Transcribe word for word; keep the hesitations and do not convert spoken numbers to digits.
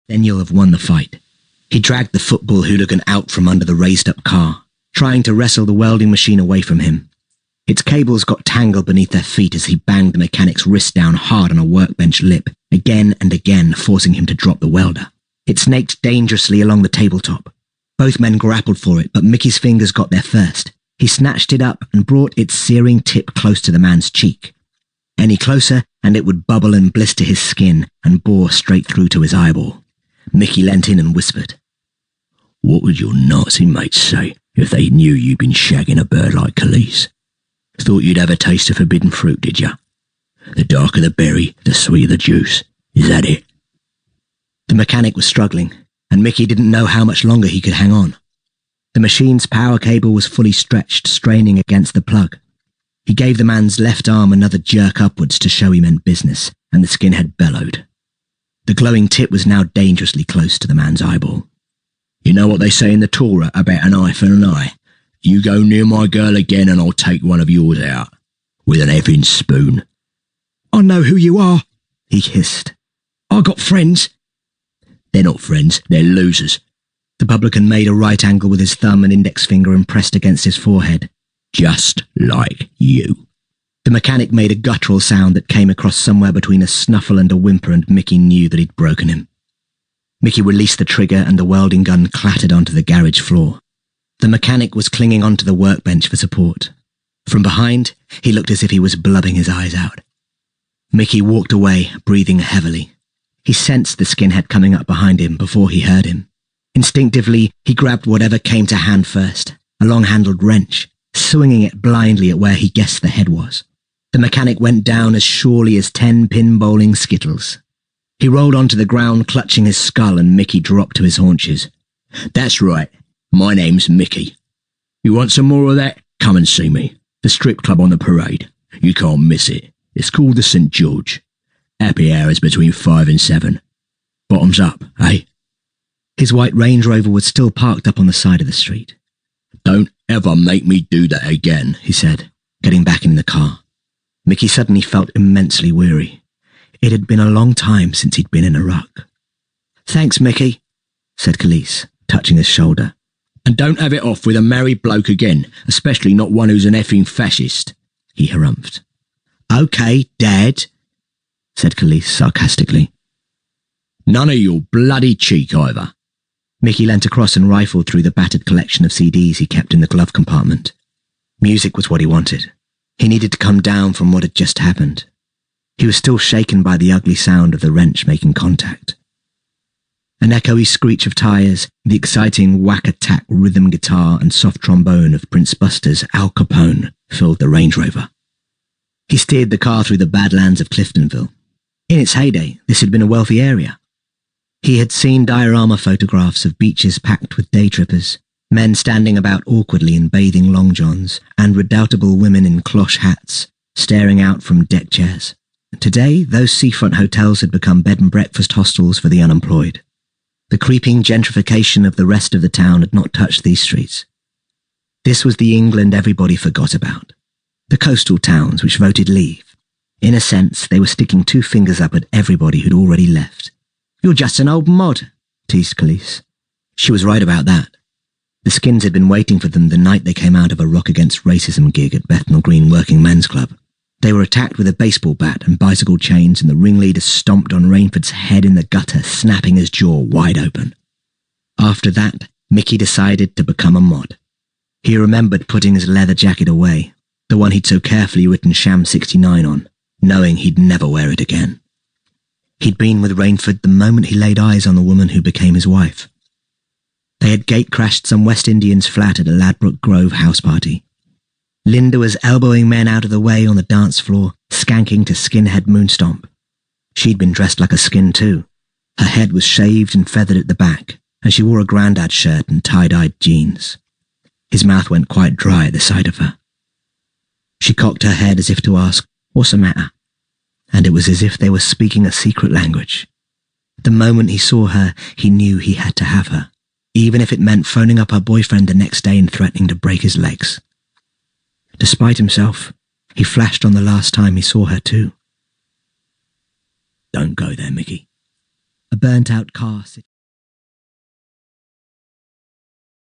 Then you'll have won the fight. He dragged the football hooligan out from under the raised-up car, trying to wrestle the welding machine away from him. Its cables got tangled beneath their feet as he banged the mechanic's wrist down hard on a workbench lip, again and again forcing him to drop the welder. It snaked dangerously along the tabletop. Both men grappled for it, but Mickey's fingers got there first. He snatched it up and brought its searing tip close to the man's cheek. Any closer, and it would bubble and blister his skin and bore straight through to his eyeball. Mickey leant in and whispered, "What would your Nazi mates say if they knew you'd been shagging a bird like Khalees? Thought you'd have a taste of forbidden fruit, did ya? The darker the berry, the sweeter the juice. Is that it?" The mechanic was struggling, and Mickey didn't know how much longer he could hang on. The machine's power cable was fully stretched, straining against the plug. He gave the man's left arm another jerk upwards to show he meant business, and the skinhead bellowed. The glowing tip was now dangerously close to the man's eyeball. "You know what they say in the Torah about an eye for an eye? You go near my girl again and I'll take one of yours out. With an effing spoon." "I know who you are," he hissed. "I got friends." "They're not friends, they're losers." The publican made a right angle with his thumb and index finger and pressed against his forehead. "Just like you." The mechanic made a guttural sound that came across somewhere between a snuffle and a whimper, and Mickey knew that he'd broken him. Mickey released the trigger and the welding gun clattered onto the garage floor. The mechanic was clinging onto the workbench for support. From behind, he looked as if he was blubbing his eyes out. Mickey walked away, breathing heavily. He sensed the skinhead coming up behind him before he heard him. Instinctively, he grabbed whatever came to hand first, a long-handled wrench, swinging it blindly at where he guessed the head was. The mechanic went down as surely as ten pin-bowling skittles. He rolled onto the ground, clutching his skull, and Mickey dropped to his haunches. "That's right. My name's Mickey. You want some more of that? Come and see me. The strip club on the parade. You can't miss it. It's called the Saint George. Happy hours between five and seven. Bottoms up, eh?" His white Range Rover was still parked up on the side of the street. "Don't ever make me do that again," he said, getting back in the car. Mickey suddenly felt immensely weary. It had been a long time since he'd been in a ruck. "Thanks, Mickey," said Khalees, touching his shoulder. "And don't have it off with a married bloke again, especially not one who's an effing fascist," he harumphed. "Okay, Dad," said Khalees sarcastically. "None of your bloody cheek either." Mickey leant across and rifled through the battered collection of C Ds he kept in the glove compartment. Music was what he wanted. He needed to come down from what had just happened. He was still shaken by the ugly sound of the wrench making contact. An echoey screech of tyres, the exciting whack-attack rhythm guitar and soft trombone of Prince Buster's Al Capone filled the Range Rover. He steered the car through the badlands of Cliftonville. In its heyday, this had been a wealthy area. He had seen diorama photographs of beaches packed with day trippers, men standing about awkwardly in bathing long johns, and redoubtable women in cloche hats, staring out from deck chairs. Today, those seafront hotels had become bed and breakfast hostels for the unemployed. The creeping gentrification of the rest of the town had not touched these streets. This was the England everybody forgot about. The coastal towns which voted leave. In a sense, they were sticking two fingers up at everybody who'd already left. "You're just an old mod," teased Khalees. She was right about that. The skins had been waiting for them the night they came out of a Rock Against Racism gig at Bethnal Green Working Men's Club. They were attacked with a baseball bat and bicycle chains, and the ringleader stomped on Rainford's head in the gutter, snapping his jaw wide open. After that, Mickey decided to become a mod. He remembered putting his leather jacket away, the one he'd so carefully written Sham sixty-nine on, knowing he'd never wear it again. He'd been with Rainford the moment he laid eyes on the woman who became his wife. They had gate-crashed some West Indians flat at a Ladbroke Grove house party. Linda was elbowing men out of the way on the dance floor, skanking to Skinhead Moonstomp. She'd been dressed like a skin too. Her head was shaved and feathered at the back, and she wore a grandad shirt and tie-dyed jeans. His mouth went quite dry at the sight of her. She cocked her head as if to ask, "What's the matter?" And it was as if they were speaking a secret language. The moment he saw her, he knew he had to have her, even if it meant phoning up her boyfriend the next day and threatening to break his legs. Despite himself, he flashed on the last time he saw her too. "Don't go there, Mickey," A burnt-out car sitting